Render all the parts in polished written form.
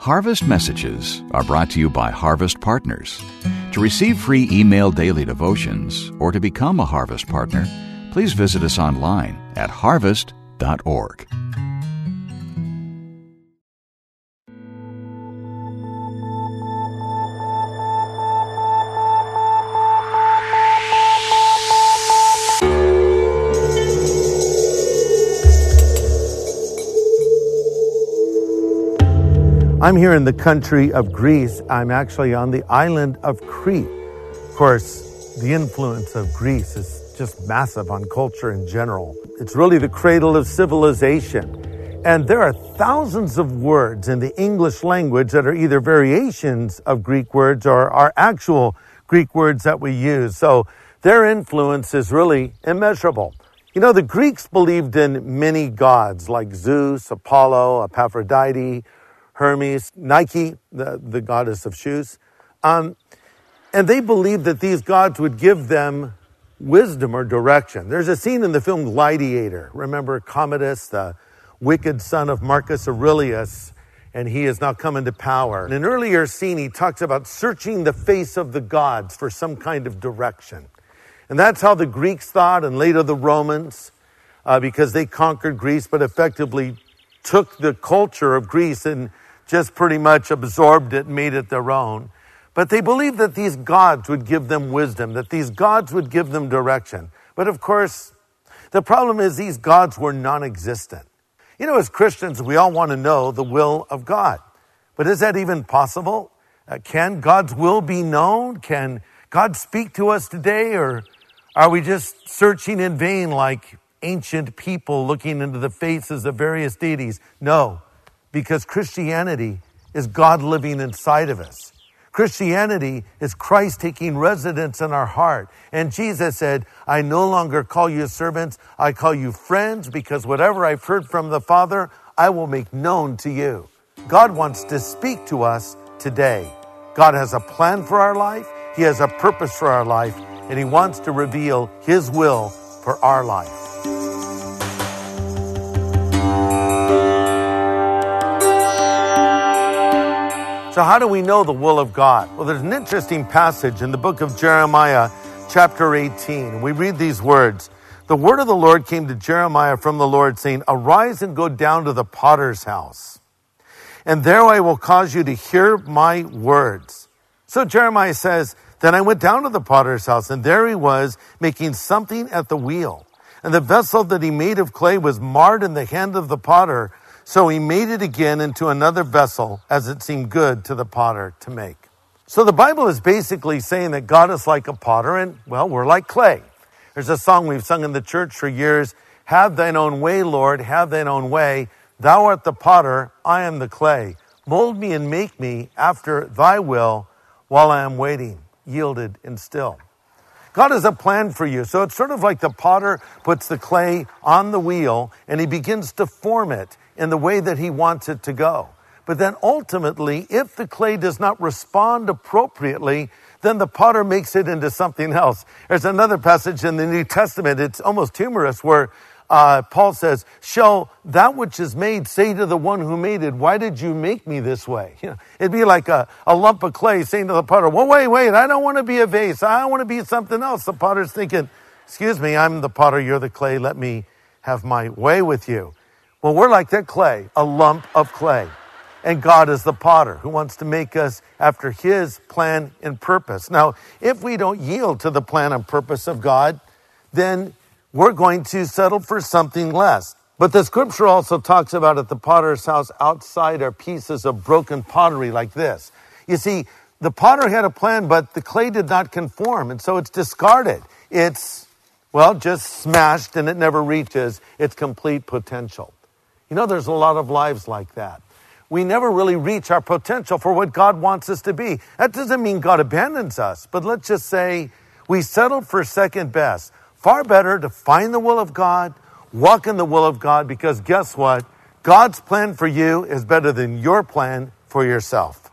Harvest Messages are brought to you by Harvest Partners. To receive free email daily devotions or to become a Harvest Partner, please visit us online at harvest.org. I'm here in the country of Greece. I'm actually on the island of Crete. Of course, the influence of Greece is just massive on culture in general. It's really the cradle of civilization. And there are thousands of words in the English language that are either variations of Greek words or are actual Greek words that we use. So their influence is really immeasurable. You know, the Greeks believed in many gods like Zeus, Apollo, Aphrodite, Hermes, Nike, the goddess of shoes. And they believed that these gods would give them wisdom or direction. There's a scene in the film Gladiator. Remember Commodus, the wicked son of Marcus Aurelius, and he is now come into power. In an earlier scene, he talks about searching the face of the gods for some kind of direction. And that's how the Greeks thought, and later the Romans, because they conquered Greece, but effectively took the culture of Greece and just pretty much absorbed it and made it their own. But they believed that these gods would give them wisdom, that these gods would give them direction. But of course, the problem is these gods were non-existent. You know, as Christians, we all want to know the will of God. But is that even possible? Can God's will be known? Can God speak to us today? Or are we just searching in vain like ancient people looking into the faces of various deities? No. Because Christianity is God living inside of us. Christianity is Christ taking residence in our heart. And Jesus said, I no longer call you servants, I call you friends, because whatever I've heard from the Father, I will make known to you. God wants to speak to us today. God has a plan for our life, He has a purpose for our life, and He wants to reveal His will for our life. So how do we know the will of God? Well, there's an interesting passage in the book of Jeremiah, chapter 18. We read these words. The word of the Lord came to Jeremiah from the Lord, saying, Arise and go down to the potter's house, and there I will cause you to hear my words. So Jeremiah says, Then I went down to the potter's house, and there he was, making something at the wheel. And the vessel that he made of clay was marred in the hand of the potter, so he made it again into another vessel as it seemed good to the potter to make. So the Bible is basically saying that God is like a potter and, well, we're like clay. There's a song we've sung in the church for years. Have thine own way, Lord, have thine own way. Thou art the potter, I am the clay. Mold me and make me after thy will while I am waiting, yielded and still. God has a plan for you. So it's sort of like the potter puts the clay on the wheel and he begins to form it in the way that he wants it to go. But then ultimately, if the clay does not respond appropriately, then the potter makes it into something else. There's another passage in the New Testament, it's almost humorous, where Paul says, Shall that which is made say to the one who made it, Why did you make me this way? You know, it'd be like a lump of clay saying to the potter, Well, wait, I don't want to be a vase. I want to be something else. The potter's thinking, Excuse me, I'm the potter, you're the clay. Let me have my way with you. Well, we're like that clay, a lump of clay. And God is the potter who wants to make us after His plan and purpose. Now, if we don't yield to the plan and purpose of God, then we're going to settle for something less. But the scripture also talks about at the potter's house outside are pieces of broken pottery like this. You see, the potter had a plan, but the clay did not conform. And so it's discarded. It's, just smashed and it never reaches its complete potential. You know, there's a lot of lives like that. We never really reach our potential for what God wants us to be. That doesn't mean God abandons us, but let's just say we settled for second best. Far better to find the will of God, walk in the will of God, because guess what? God's plan for you is better than your plan for yourself.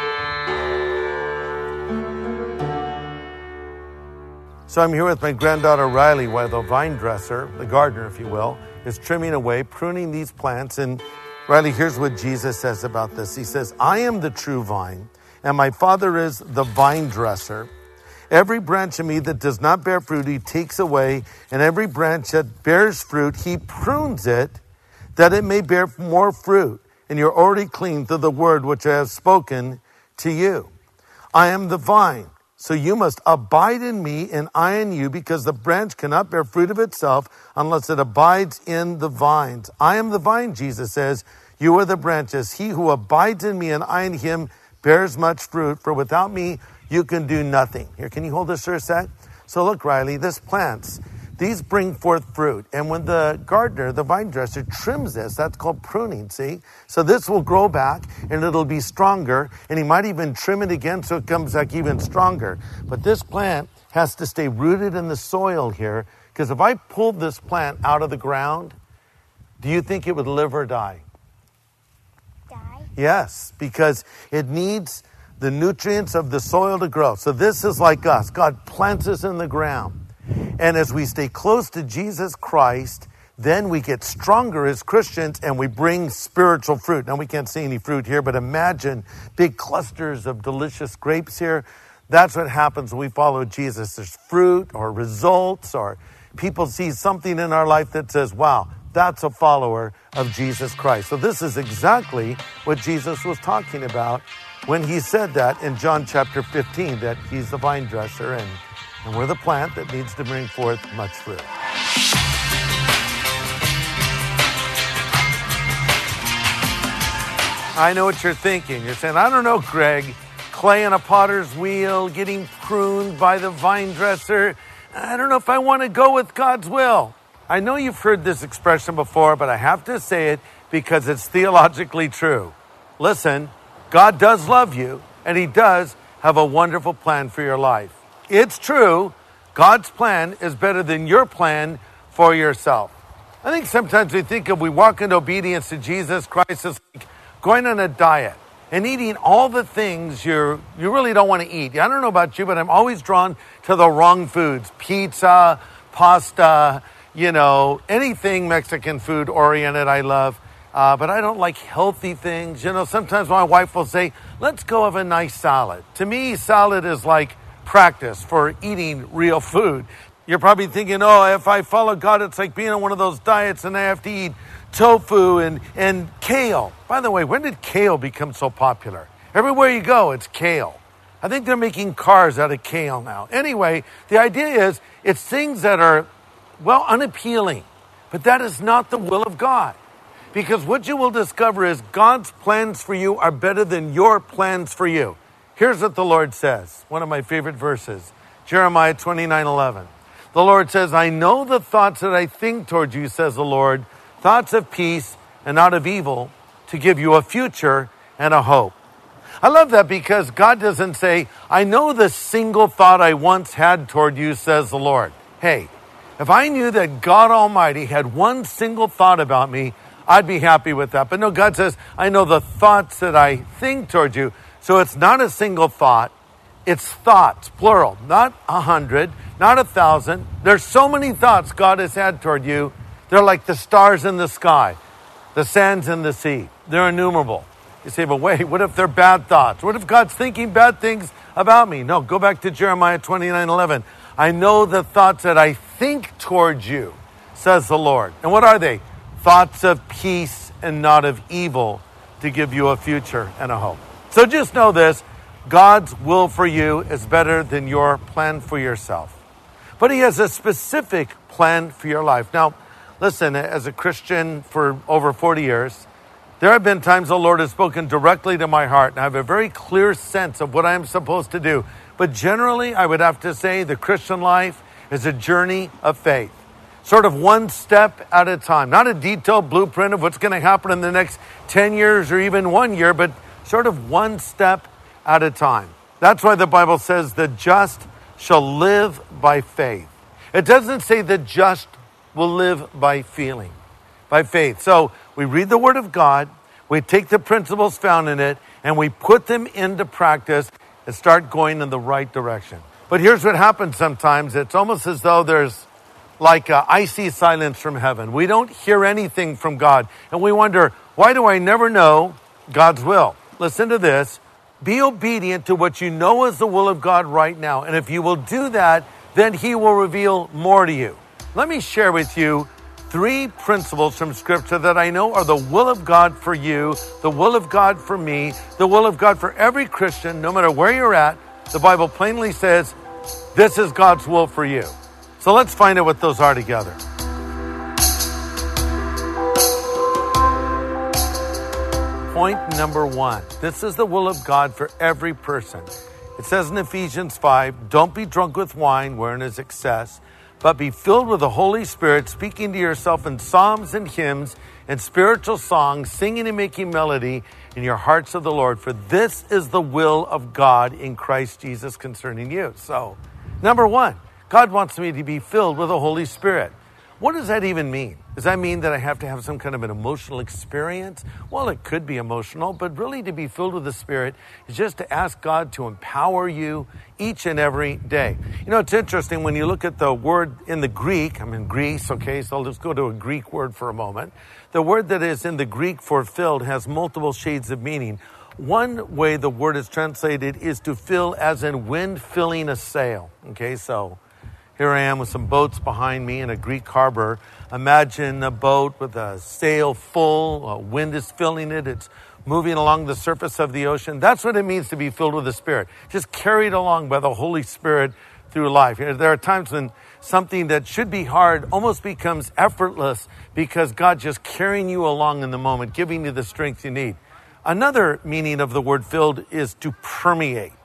So I'm here with my granddaughter Riley while the vine dresser, the gardener if you will, is trimming away, pruning these plants. And Riley, here's what Jesus says about this. He says, I am the true vine, and my Father is the vine dresser. Every branch in me that does not bear fruit, he takes away, and every branch that bears fruit, he prunes it, that it may bear more fruit. And you're already clean through the word which I have spoken to you. I am the vine, so you must abide in me, and I in you, because the branch cannot bear fruit of itself unless it abides in the vines. I am the vine, Jesus says. You are the branches. He who abides in me and I in him bears much fruit, for without me you can do nothing. Here, can you hold this for a sec? So look, Riley, this plants, these bring forth fruit. And when the gardener, the vine dresser, trims this, that's called pruning, see? So this will grow back and it'll be stronger, and he might even trim it again so it comes back even stronger. But this plant has to stay rooted in the soil here, because if I pulled this plant out of the ground, do you think it would live or die? Die? Yes, because it needs the nutrients of the soil to grow. So this is like us. God plants us in the ground. And as we stay close to Jesus Christ, then we get stronger as Christians and we bring spiritual fruit. Now, we can't see any fruit here, but imagine big clusters of delicious grapes here. That's what happens when we follow Jesus. There's fruit or results, or people see something in our life that says, wow, that's a follower of Jesus Christ. So this is exactly what Jesus was talking about when he said that in John chapter 15, that he's the vine dresser and we're the plant that needs to bring forth much fruit. I know what you're thinking. You're saying, I don't know, Greg, clay in a potter's wheel, getting pruned by the vine dresser. I don't know if I want to go with God's will. I know you've heard this expression before, but I have to say it because it's theologically true. Listen, God does love you, and he does have a wonderful plan for your life. It's true, God's plan is better than your plan for yourself. I think sometimes we walk into obedience to Jesus Christ as like going on a diet and eating all the things you really don't want to eat. I don't know about you, but I'm always drawn to the wrong foods. Pizza, pasta, anything Mexican food oriented I love. But I don't like healthy things. Sometimes my wife will say, let's go have a nice salad. To me, salad is like practice for eating real food. You're probably thinking, if I follow God, it's like being on one of those diets and I have to eat tofu and kale. By the way, when did kale become so popular? Everywhere you go, it's kale. I think they're making cars out of kale now. Anyway, the idea is it's things that are, unappealing. But that is not the will of God. Because what you will discover is God's plans for you are better than your plans for you. Here's what the Lord says, one of my favorite verses, Jeremiah 29:11. The Lord says, I know the thoughts that I think toward you, says the Lord, thoughts of peace and not of evil, to give you a future and a hope. I love that because God doesn't say, I know the single thought I once had toward you, says the Lord. Hey, if I knew that God Almighty had one single thought about me, I'd be happy with that. But no, God says, I know the thoughts that I think toward you. So it's not a single thought. It's thoughts, plural, not 100, not 1,000. There's so many thoughts God has had toward you. They're like the stars in the sky, the sands in the sea. They're innumerable. You say, but wait, what if they're bad thoughts? What if God's thinking bad things about me? No, go back to Jeremiah 29:11. I know the thoughts that I think towards you, says the Lord. And what are they? Thoughts of peace and not of evil, to give you a future and a hope. So just know this, God's will for you is better than your plan for yourself. But he has a specific plan for your life. Now, listen, as a Christian for over 40 years, there have been times the Lord has spoken directly to my heart, and I have a very clear sense of what I'm supposed to do. But generally, I would have to say the Christian life is a journey of faith. Sort of one step at a time. Not a detailed blueprint of what's going to happen in the next 10 years or even 1 year, but sort of one step at a time. That's why the Bible says the just shall live by faith. It doesn't say the just will live by feeling, by faith. So we read the Word of God, we take the principles found in it, and we put them into practice and start going in the right direction. But here's what happens sometimes. It's almost as though there's like icy silence from heaven. We don't hear anything from God. And we wonder, Why do I never know God's will? Listen to this. Be obedient to what you know is the will of God right now. And if you will do that, then he will reveal more to you. Let me share with you 3 principles from Scripture that I know are the will of God for you, the will of God for me, the will of God for every Christian, no matter where you're at. The Bible plainly says, this is God's will for you. So let's find out what those are together. Point number 1. This is the will of God for every person. It says in Ephesians 5, don't be drunk with wine wherein is excess, but be filled with the Holy Spirit, speaking to yourself in psalms and hymns and spiritual songs, singing and making melody in your hearts of the Lord. For this is the will of God in Christ Jesus concerning you. So, number 1, God wants me to be filled with the Holy Spirit. What does that even mean? Does that mean that I have to have some kind of an emotional experience? Well, it could be emotional, but really to be filled with the Spirit is just to ask God to empower you each and every day. You know, it's interesting when you look at the word in the Greek. I'm in Greece, okay, so I'll just go to a Greek word for a moment. The word that is in the Greek for filled has multiple shades of meaning. One way the word is translated is to fill as in wind filling a sail, okay, so here I am with some boats behind me in a Greek harbor. Imagine a boat with a sail full, wind is filling it, it's moving along the surface of the ocean. That's what it means to be filled with the Spirit. Just carried along by the Holy Spirit through life. There are times when something that should be hard almost becomes effortless because God's just carrying you along in the moment, giving you the strength you need. Another meaning of the word filled is to permeate.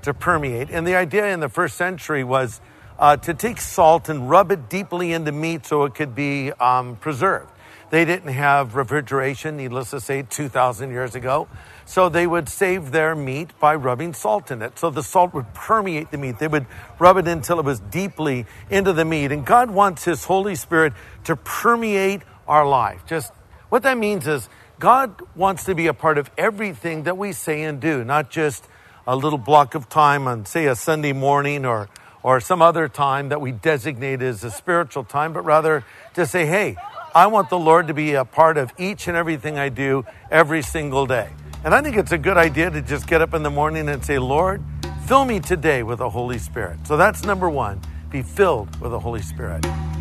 And the idea in the first century was to take salt and rub it deeply into meat so it could be preserved. They didn't have refrigeration, needless to say, 2,000 years ago. So they would save their meat by rubbing salt in it. So the salt would permeate the meat. They would rub it until it was deeply into the meat. And God wants his Holy Spirit to permeate our life. Just what that means is God wants to be a part of everything that we say and do, not just a little block of time on, say, a Sunday morning or some other time that we designate as a spiritual time, but rather to say, hey, I want the Lord to be a part of each and everything I do every single day. And I think it's a good idea to just get up in the morning and say, Lord, fill me today with the Holy Spirit. So that's number 1, be filled with the Holy Spirit.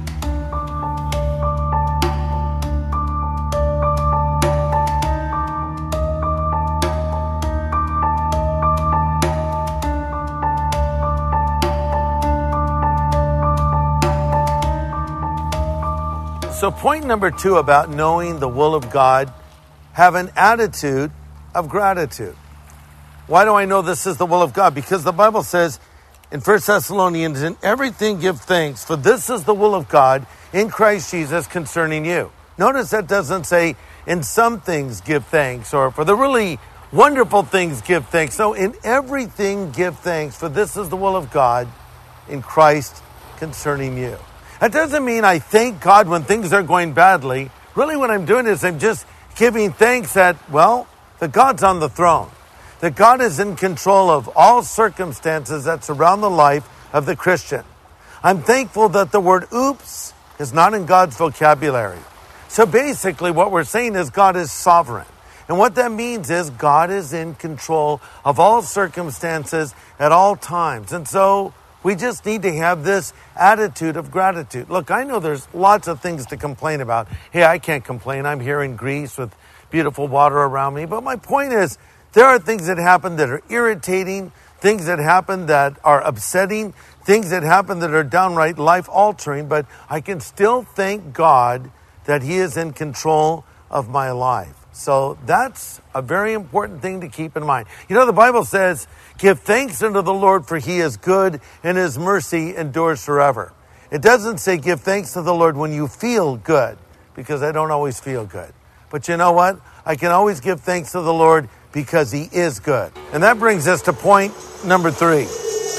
So point number 2 about knowing the will of God, have an attitude of gratitude. Why do I know this is the will of God? Because the Bible says in 1 Thessalonians, in everything give thanks, for this is the will of God in Christ Jesus concerning you. Notice that doesn't say in some things give thanks, or for the really wonderful things give thanks. No, in everything give thanks, for this is the will of God in Christ concerning you. That doesn't mean I thank God when things are going badly. Really what I'm doing is I'm just giving thanks that, well, that God's on the throne. That God is in control of all circumstances that surround the life of the Christian. I'm thankful that the word oops is not in God's vocabulary. So basically what we're saying is God is sovereign. And what that means is God is in control of all circumstances at all times. And so we just need to have this attitude of gratitude. Look, I know there's lots of things to complain about. Hey, I can't complain. I'm here in Greece with beautiful water around me. But my point is, there are things that happen that are irritating, things that happen that are upsetting, things that happen that are downright life-altering. But I can still thank God that he is in control of my life. So that's a very important thing to keep in mind. You know, the Bible says, give thanks unto the Lord, for he is good and his mercy endures forever. It doesn't say give thanks to the Lord when you feel good, because I don't always feel good. But you know what? I can always give thanks to the Lord because he is good. And that brings us to point number 3.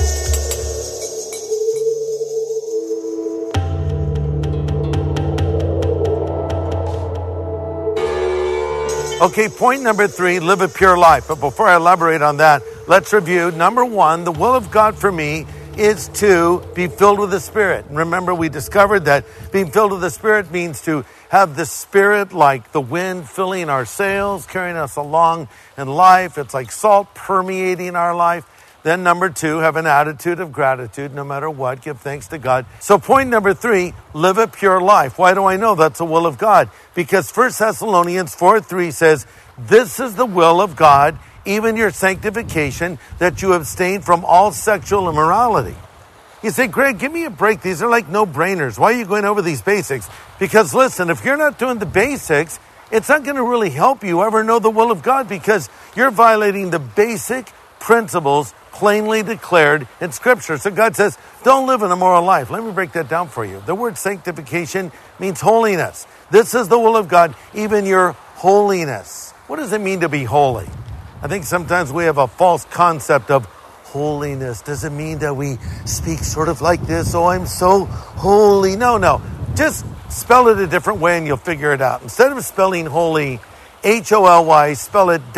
Okay, point number 3, live a pure life. But before I elaborate on that, let's review. Number 1, the will of God for me is to be filled with the Spirit. And remember, we discovered that being filled with the Spirit means to have the Spirit like the wind filling our sails, carrying us along in life. It's like salt permeating our life. Then number 2, have an attitude of gratitude no matter what. Give thanks to God. So point number 3, live a pure life. Why do I know that's the will of God? Because 1 Thessalonians 4:3 says, this is the will of God, even your sanctification, that you abstain from all sexual immorality. You say, Greg, give me a break. These are like no-brainers. Why are you going over these basics? Because listen, if you're not doing the basics, it's not going to really help you ever know the will of God, because you're violating the basic principles plainly declared in Scripture. So God says, don't live an immoral life. Let me break that down for you. The word sanctification means holiness. This is the will of God, even your holiness. What does it mean to be holy? I think sometimes we have a false concept of holiness. Does it mean that we speak sort of like this? Oh, I'm so holy. No. Just spell it a different way and you'll figure it out. Instead of spelling holy, H-O-L-Y, spell it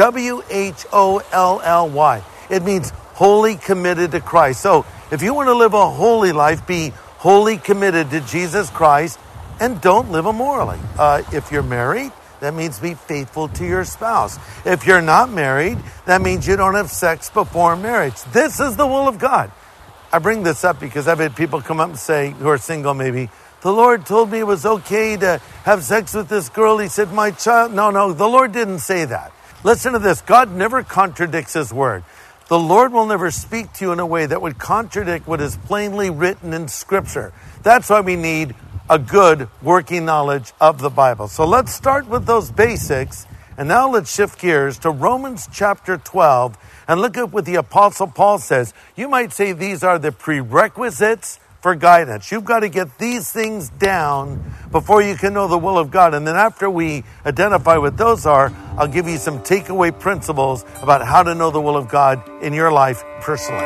W-H-O-L-L-Y. It means wholly committed to Christ. So if you want to live a holy life, be wholly committed to Jesus Christ and don't live immorally. If you're married, that means be faithful to your spouse. If you're not married, that means you don't have sex before marriage. This is the will of God. I bring this up because I've had people come up and say, who are single maybe, the Lord told me it was okay to have sex with this girl. He said, my child. No, the Lord didn't say that. Listen to this. God never contradicts his word. The Lord will never speak to you in a way that would contradict what is plainly written in Scripture. That's why we need a good working knowledge of the Bible. So let's start with those basics. And now let's shift gears to Romans chapter 12 and look at what the Apostle Paul says. You might say these are the prerequisites for guidance. You've got to get these things down before you can know the will of God. And then after we identify what those are, I'll give you some takeaway principles about how to know the will of God in your life personally.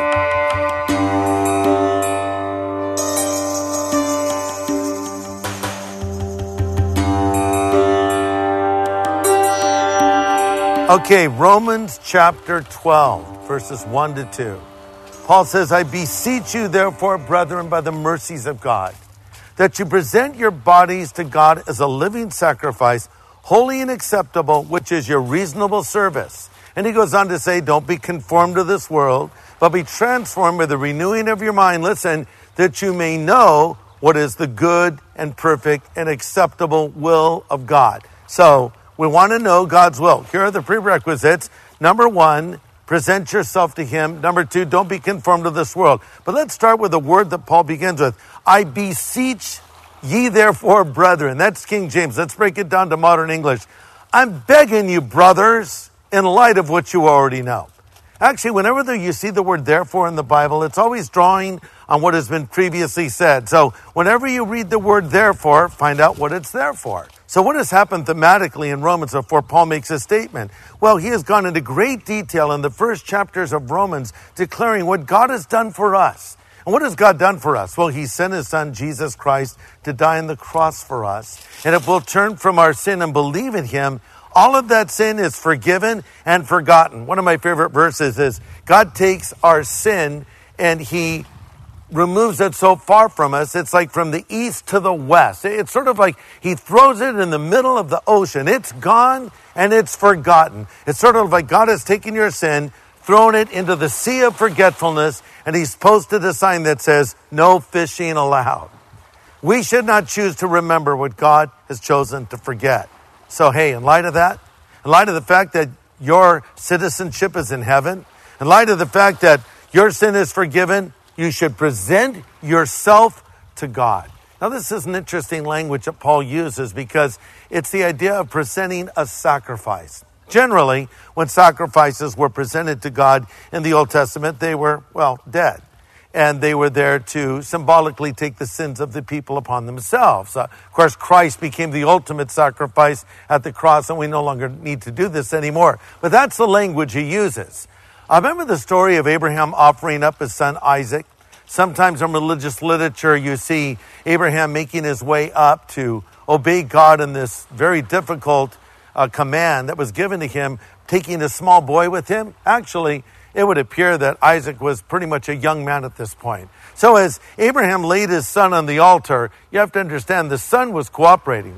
Okay, Romans chapter 12, verses 1 to 2. Paul says, I beseech you, therefore, brethren, by the mercies of God, that you present your bodies to God as a living sacrifice, holy and acceptable, which is your reasonable service. And he goes on to say, don't be conformed to this world, but be transformed by the renewing of your mind. Listen, that you may know what is the good and perfect and acceptable will of God. So we want to know God's will. Here are the prerequisites. Number 1, present yourself to him. Number 2, don't be conformed to this world. But let's start with the word that Paul begins with. I beseech ye therefore, brethren. That's King James. Let's break it down to modern English. I'm begging you, brothers, in light of what you already know. Actually, whenever you see the word therefore in the Bible, it's always drawing on what has been previously said. So whenever you read the word therefore, find out what it's there for. So what has happened thematically in Romans before Paul makes a statement? Well, he has gone into great detail in the first chapters of Romans, declaring what God has done for us. And what has God done for us? Well, he sent his son, Jesus Christ, to die on the cross for us. And if we'll turn from our sin and believe in him, all of that sin is forgiven and forgotten. One of my favorite verses is God takes our sin and he removes it so far from us. It's like from the east to the west. It's sort of like he throws it in the middle of the ocean. It's gone and it's forgotten. It's sort of like God has taken your sin, thrown it into the sea of forgetfulness, and he's posted a sign that says, no fishing allowed. We should not choose to remember what God has chosen to forget. So, hey, in light of that, in light of the fact that your citizenship is in heaven, in light of the fact that your sin is forgiven, you should present yourself to God. Now, this is an interesting language that Paul uses because it's the idea of presenting a sacrifice. Generally, when sacrifices were presented to God in the Old Testament, they were, dead. And they were there to symbolically take the sins of the people upon themselves. Of course, Christ became the ultimate sacrifice at the cross, and we no longer need to do this anymore. But that's the language he uses. I remember the story of Abraham offering up his son Isaac. Sometimes in religious literature, you see Abraham making his way up to obey God in this very difficult command that was given to him, taking a small boy with him. Actually, it would appear that Isaac was pretty much a young man at this point. So as Abraham laid his son on the altar, you have to understand the son was cooperating.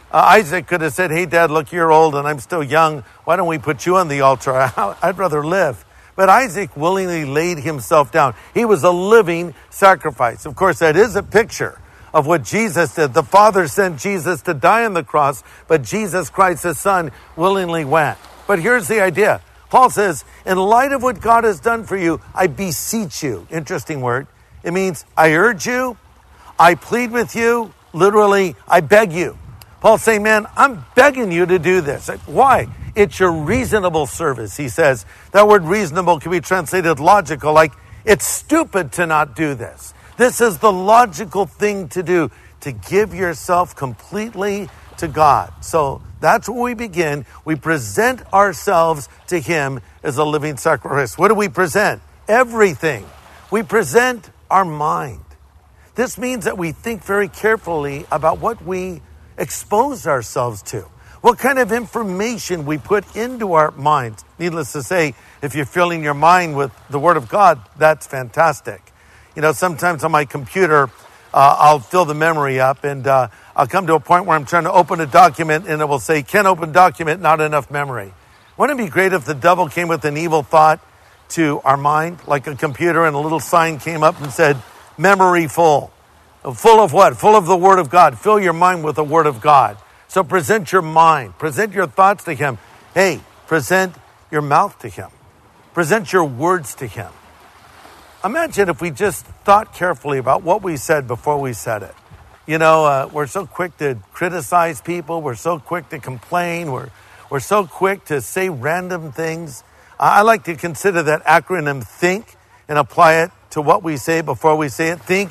Isaac could have said, hey, Dad, look, you're old and I'm still young. Why don't we put you on the altar? I'd rather live. But Isaac willingly laid himself down. He was a living sacrifice. Of course, that is a picture of what Jesus did. The Father sent Jesus to die on the cross, but Jesus Christ, his Son, willingly went. But here's the idea. Paul says, in light of what God has done for you, I beseech you. Interesting word. It means I urge you, I plead with you, literally, I beg you. Paul's saying, man, I'm begging you to do this. Why? It's your reasonable service, he says. That word reasonable can be translated logical, like it's stupid to not do this. This is the logical thing to do, to give yourself completely to God. So that's where we begin. We present ourselves to him as a living sacrifice. What do we present? Everything. We present our mind. This means that we think very carefully about what we expose ourselves to, what kind of information we put into our minds. Needless to say, if you're filling your mind with the Word of God, that's fantastic. You know, sometimes on my computer, I'll fill the memory up and I'll come to a point where I'm trying to open a document and it will say, can't open document, not enough memory. Wouldn't it be great if the devil came with an evil thought to our mind, like a computer, and a little sign came up and said, memory full. Full of what? Full of the Word of God. Fill your mind with the Word of God. So present your mind. Present your thoughts to him. Hey, present your mouth to him. Present your words to him. Imagine if we just thought carefully about what we said before we said it. You know, we're so quick to criticize people. We're so quick to complain. We're so quick to say random things. I like to consider that acronym THINK and apply it to what we say before we say it. Think,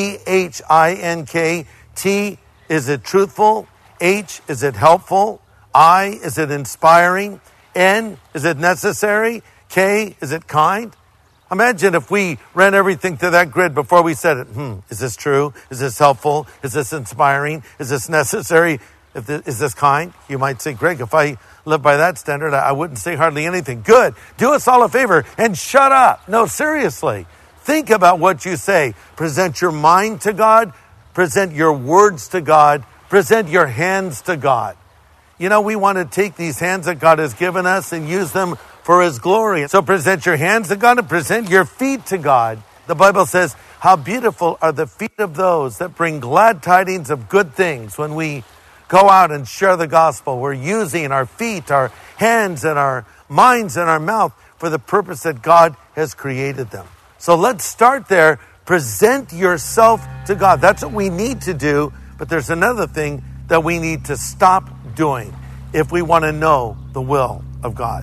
T-H-I-N-K. T, is it truthful? H, is it helpful? I, is it inspiring? N, is it necessary? K, is it kind? Imagine if we ran everything to that grid before we said it. Is this true? Is this helpful? Is this inspiring? Is this necessary? Is this kind? You might say, Greg, if I lived by that standard, I wouldn't say hardly anything. Good. Do us all a favor and shut up. No, seriously. Think about what you say. Present your mind to God. Present your words to God. Present your hands to God. You know, we want to take these hands that God has given us and use them for his glory. So present your hands to God and present your feet to God. The Bible says, how beautiful are the feet of those that bring glad tidings of good things. When we go out and share the gospel, we're using our feet, our hands, and our minds and our mouth for the purpose that God has created them. So let's start there. Present yourself to God. That's what we need to do. But there's another thing that we need to stop doing if we want to know the will of God.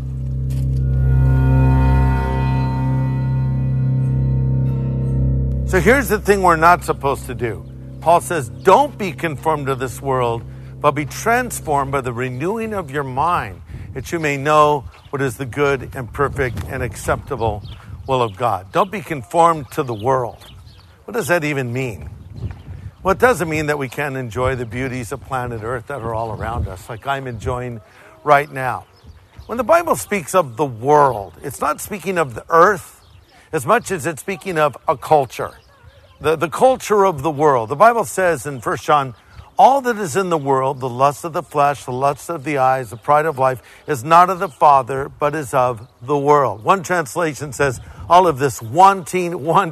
So here's the thing we're not supposed to do. Paul says, don't be conformed to this world, but be transformed by the renewing of your mind, that you may know what is the good and perfect and acceptable will of God. Don't be conformed to the world. What does that even mean? Well, it doesn't mean that we can't enjoy the beauties of planet Earth that are all around us, like I'm enjoying right now. When the Bible speaks of the world, it's not speaking of the earth as much as it's speaking of a culture. The culture of the world. The Bible says in 1 John, all that is in the world, the lust of the flesh, the lust of the eyes, the pride of life, is not of the Father, but is of the world. One translation says, all of this wanting.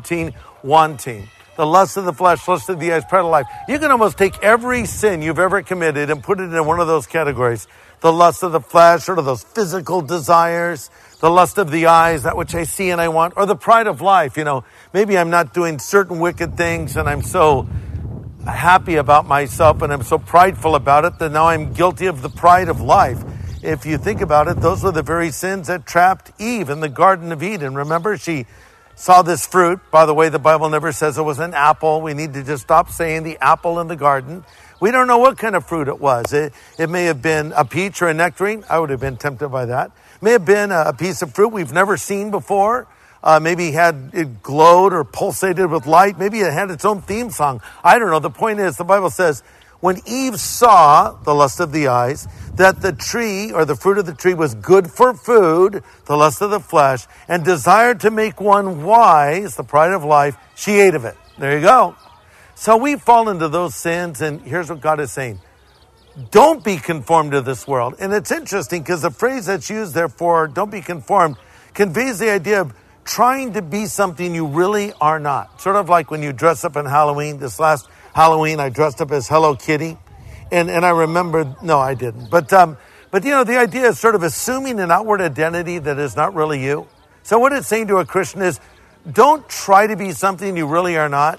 The lust of the flesh, lust of the eyes, pride of life. You can almost take every sin you've ever committed and put it in one of those categories. The lust of the flesh, or those physical desires. The lust of the eyes, that which I see and I want. Or the pride of life. You know, maybe I'm not doing certain wicked things and I'm so happy about myself and I'm so prideful about it that now I'm guilty of the pride of life. If you think about it, those were the very sins that trapped Eve in the Garden of Eden. Remember, she saw this fruit. By the way, the Bible never says it was an apple. We need to just stop saying the apple in the garden. We don't know what kind of fruit it was. It may have been a peach or a nectarine. I would have been tempted by that. It may have been a piece of fruit we've never seen before. Maybe it glowed or pulsated with light. Maybe it had its own theme song. I don't know. The point is, the Bible says, when Eve saw the lust of the eyes, that the tree or the fruit of the tree was good for food, the lust of the flesh, and desired to make one wise, the pride of life, she ate of it. There you go. So we fall into those sins, and here's what God is saying. don't be conformed to this world. And it's interesting because the phrase that's used there for don't be conformed conveys the idea of trying to be something you really are not. Sort of like when you dress up on Halloween. This last Halloween, I dressed up as Hello Kitty. And I remember, no, I didn't. But the idea is sort of assuming an outward identity that is not really you. So what it's saying to a Christian is, don't try to be something you really are not.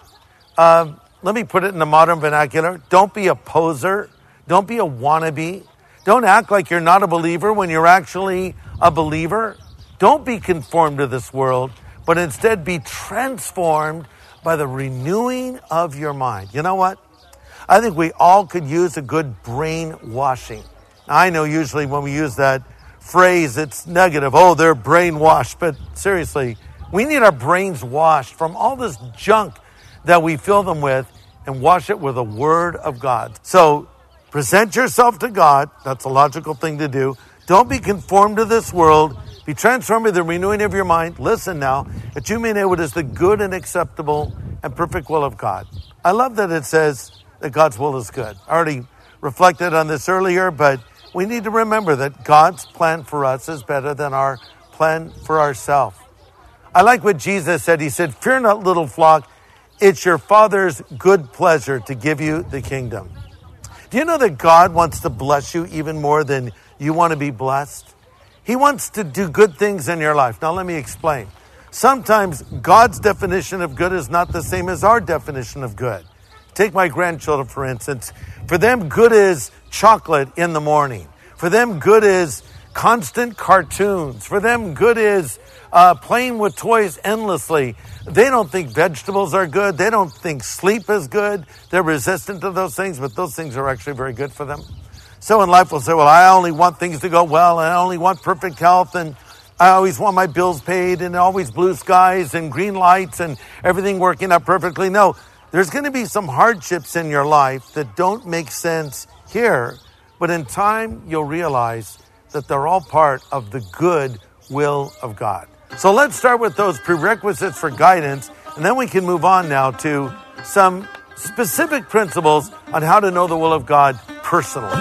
Let me put it in the modern vernacular. Don't be a poser. Don't be a wannabe. Don't act like you're not a believer when you're actually a believer. Don't be conformed to this world, but instead be transformed by the renewing of your mind. You know what? I think we all could use a good brainwashing. Now, I know usually when we use that phrase, it's negative. Oh, they're brainwashed. But seriously, we need our brains washed from all this junk that we fill them with and wash it with the Word of God. So present yourself to God. That's a logical thing to do. Don't be conformed to this world. Be transformed by the renewing of your mind. Listen now, that you may know what is the good and acceptable and perfect will of God. I love that it says that God's will is good. I already reflected on this earlier, but we need to remember that God's plan for us is better than our plan for ourselves. I like what Jesus said. He said, fear not, little flock. It's your Father's good pleasure to give you the kingdom. Do you know that God wants to bless you even more than you want to be blessed? He wants to do good things in your life. Now, let me explain. Sometimes God's definition of good is not the same as our definition of good. Take my grandchildren, for instance. For them, good is chocolate in the morning. For them, good is constant cartoons. For them, good is playing with toys endlessly. They don't think vegetables are good. They don't think sleep is good. They're resistant to those things, but those things are actually very good for them. So in life, we'll say, well, I only want things to go well, and I only want perfect health, and I always want my bills paid, and always blue skies and green lights and everything working out perfectly. No, there's going to be some hardships in your life that don't make sense here, but in time, you'll realize that they're all part of the good will of God. So let's start with those prerequisites for guidance, and then we can move on now to some specific principles on how to know the will of God personally.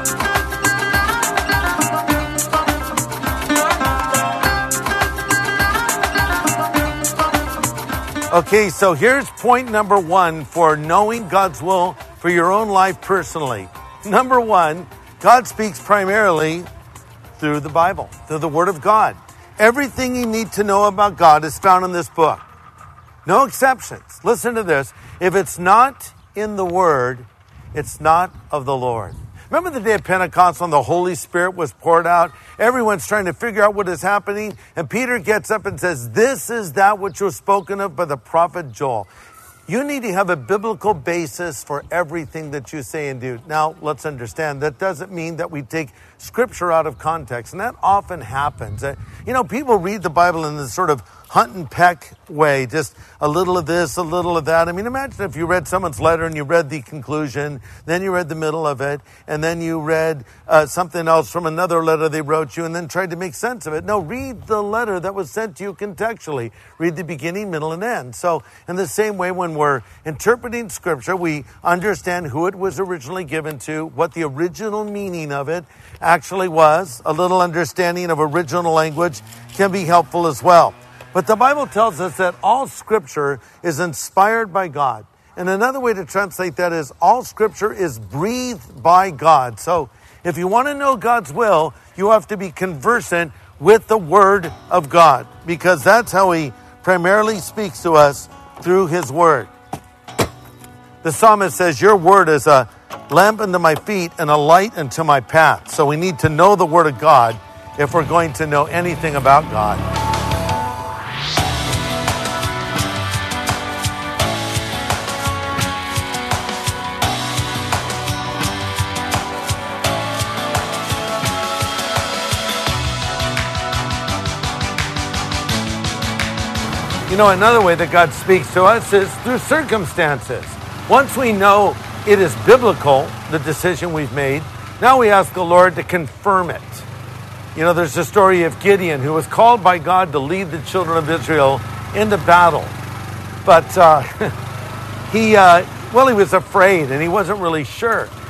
Okay, so here's point number one for knowing God's will for your own life personally. Number one, God speaks primarily through the Bible, through the Word of God. Everything you need to know about God is found in this book. No exceptions. Listen to this. If it's not in the Word, it's not of the Lord. Remember the day of Pentecost when the Holy Spirit was poured out? Everyone's trying to figure out what is happening. And Peter gets up and says, this is that which was spoken of by the prophet Joel. You need to have a biblical basis for everything that you say and do. Now, let's understand, that doesn't mean that we take Scripture out of context. And that often happens. People read the Bible in this sort of hunt and peck way, just a little of this, a little of that. I mean, imagine if you read someone's letter and you read the conclusion, then you read the middle of it, and then you read something else from another letter they wrote you and then tried to make sense of it. No, read the letter that was sent to you contextually. Read the beginning, middle, and end. So in the same way, when we're interpreting Scripture, we understand who it was originally given to, what the original meaning of it actually was. A little understanding of original language can be helpful as well. But the Bible tells us that all Scripture is inspired by God. And another way to translate that is all Scripture is breathed by God. So if you want to know God's will, you have to be conversant with the Word of God, because that's how He primarily speaks to us, through His Word. The psalmist says, your Word is a lamp unto my feet and a light unto my path. So we need to know the Word of God if we're going to know anything about God. Another way that God speaks to us is through circumstances. Once we know it is biblical, the decision we've made, now we ask the Lord to confirm it. There's the story of Gideon, who was called by God to lead the children of Israel into battle. But he was afraid and he wasn't really sure.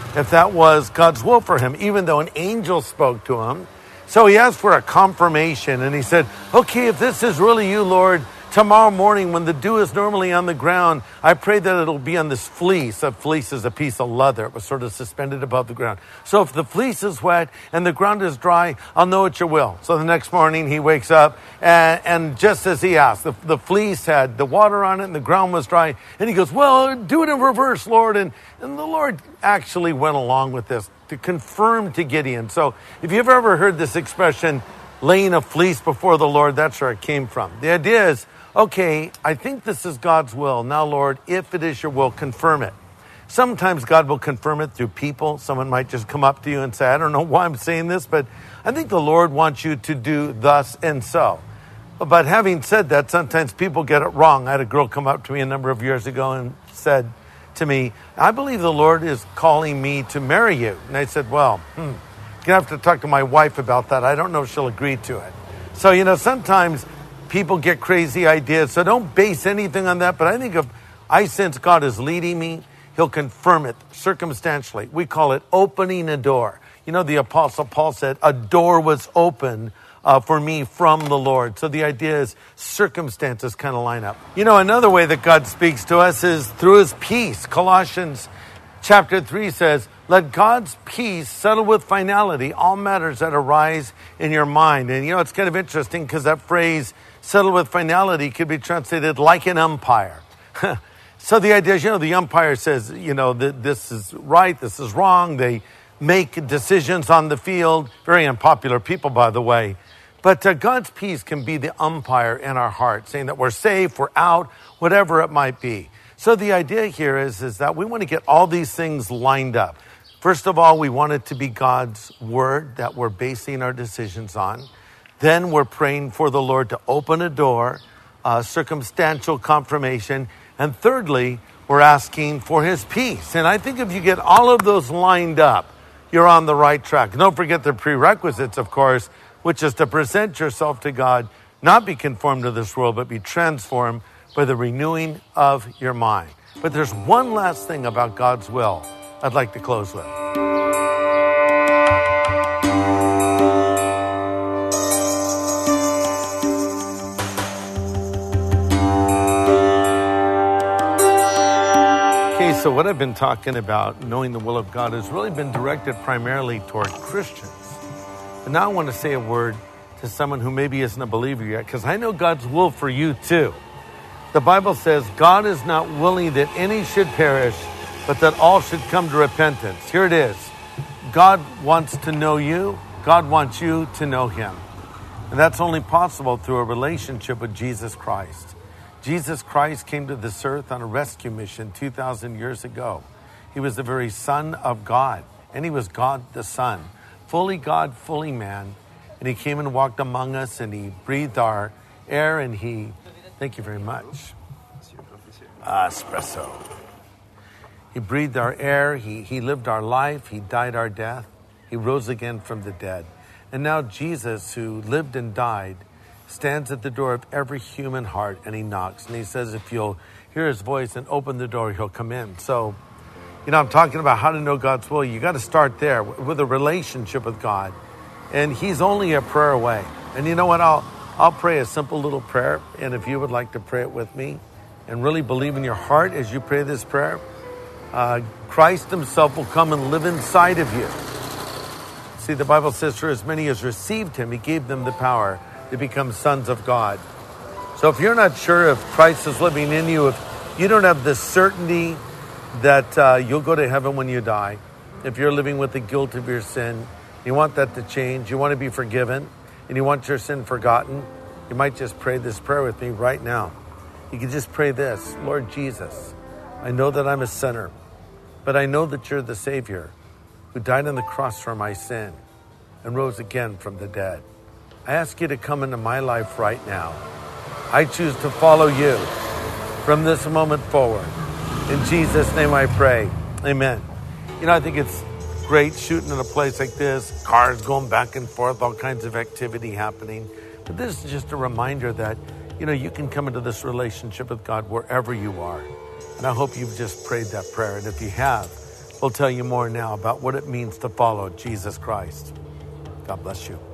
if that was God's will for him, even though an angel spoke to him. So he asked for a confirmation, and he said, okay, if this is really you, Lord, tomorrow morning when the dew is normally on the ground, I pray that it'll be on this fleece. A fleece is a piece of leather. It was sort of suspended above the ground. So if the fleece is wet and the ground is dry, I'll know it's your will. So the next morning he wakes up, and just as he asked, the fleece had the water on it and the ground was dry. And he goes, well, do it in reverse, Lord. And the Lord actually went along with this to confirm to Gideon. So if you've ever heard this expression, laying a fleece before the Lord, that's where it came from. The idea is, okay, I think this is God's will. Now, Lord, if it is your will, confirm it. Sometimes God will confirm it through people. Someone might just come up to you and say, I don't know why I'm saying this, but I think the Lord wants you to do thus and so. But having said that, sometimes people get it wrong. I had a girl come up to me a number of years ago and said to me, I believe the Lord is calling me to marry you. And I said, well, you're going to have to talk to my wife about that. I don't know if she'll agree to it. So, sometimes people get crazy ideas. So don't base anything on that. But I think if I sense God is leading me, he'll confirm it circumstantially. We call it opening a door. The Apostle Paul said, a door was open for me from the Lord. So the idea is circumstances kind of line up. Another way that God speaks to us is through his peace. Colossians chapter 3 says, let God's peace settle with finality all matters that arise in your mind. And it's kind of interesting because that phrase, settle with finality, could be translated like an umpire. So the idea is, the umpire says, this is right, this is wrong. They make decisions on the field. Very unpopular people, by the way. But God's peace can be the umpire in our heart, saying that we're safe, we're out, whatever it might be. So the idea here is that we want to get all these things lined up. First of all, we want it to be God's word that we're basing our decisions on. Then we're praying for the Lord to open a door, circumstantial confirmation. And thirdly, we're asking for his peace. And I think if you get all of those lined up, you're on the right track. Don't forget the prerequisites, of course, which is to present yourself to God, not be conformed to this world, but be transformed by the renewing of your mind. But there's one last thing about God's will I'd like to close with. Okay, so what I've been talking about, knowing the will of God, has really been directed primarily toward Christians. But now I want to say a word to someone who maybe isn't a believer yet, because I know God's will for you too. The Bible says God is not willing that any should perish, but that all should come to repentance. Here it is. God wants to know you. God wants you to know him. And that's only possible through a relationship with Jesus Christ. Jesus Christ came to this earth on a rescue mission 2,000 years ago. He was the very Son of God, and he was God the Son, fully God, fully man. And he came and walked among us, and he breathed our air, and thank you very much. Espresso. He breathed our air, he lived our life, he died our death, he rose again from the dead. And now Jesus, who lived and died, stands at the door of every human heart, and he knocks. And he says, if you'll hear his voice and open the door, he'll come in. So, I'm talking about how to know God's will. You got to start there with a relationship with God. And he's only a prayer away. And you know what? I'll pray a simple little prayer. And if you would like to pray it with me and really believe in your heart as you pray this prayer, Christ himself will come and live inside of you. See, the Bible says, for as many as received him, he gave them the power to become sons of God. So if you're not sure if Christ is living in you, if you don't have the certainty that you'll go to heaven when you die, if you're living with the guilt of your sin, you want that to change, you want to be forgiven, and you want your sin forgotten, you might just pray this prayer with me right now. You can just pray this. Lord Jesus, I know that I'm a sinner, but I know that you're the Savior who died on the cross for my sin and rose again from the dead. I ask you to come into my life right now. I choose to follow you from this moment forward. In Jesus' name I pray. Amen. I think it's great shooting in a place like this, cars going back and forth, all kinds of activity happening. But this is just a reminder that, you can come into this relationship with God wherever you are. And I hope you've just prayed that prayer. And if you have, will tell you more now about what it means to follow Jesus Christ. God bless you.